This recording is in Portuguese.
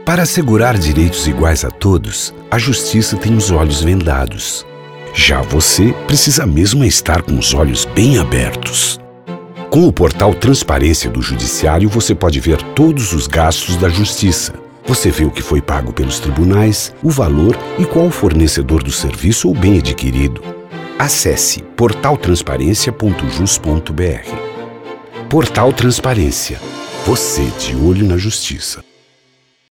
Para assegurar direitos iguais a todos, a Justiça tem os olhos vendados. Já você precisa mesmo estar com os olhos bem abertos. Com o portal Transparência do Judiciário, você pode ver todos os gastos da Justiça. Você vê o que foi pago pelos tribunais, o valor e qual o fornecedor do serviço ou bem adquirido. Acesse portaltransparencia.jus.br. Portal Transparência. Você de olho na Justiça.